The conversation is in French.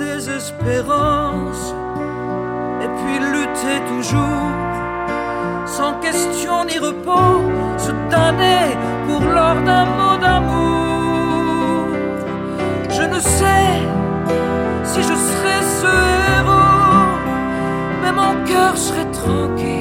désespérance, et puis lutter toujours, sans question ni repos, se donner pour l'or d'un mot d'amour. Je ne sais si je serai ce héros, mais mon cœur serait tranquille